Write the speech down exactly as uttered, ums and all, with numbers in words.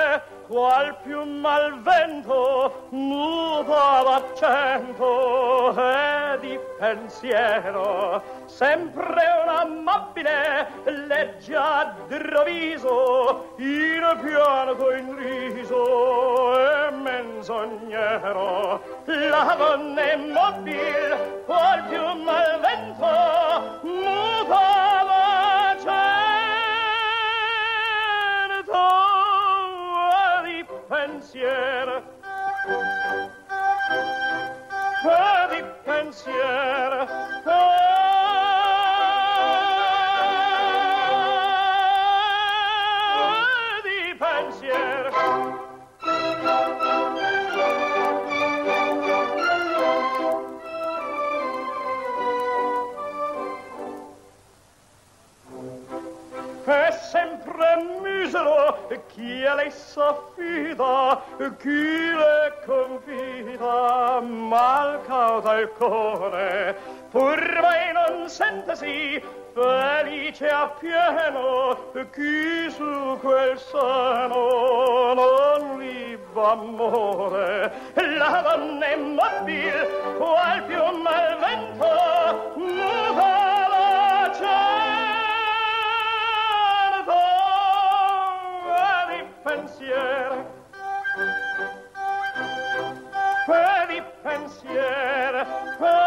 qual più mal vento muta l'accento e di pensiero sempre un amabile leggiadro viso in pianto in riso e menzognero la donna immobile qual più mal vento muta l'accento di pensiero di pensiero di pensiero è sempre misero chi a lei s'affida, chi le confida, mal cauta il cuore, pur mai non sentesi felice appieno, chi su quel seno non liba amore. La donna immobile, qual più mal vento, muta la pensiero e di pensiero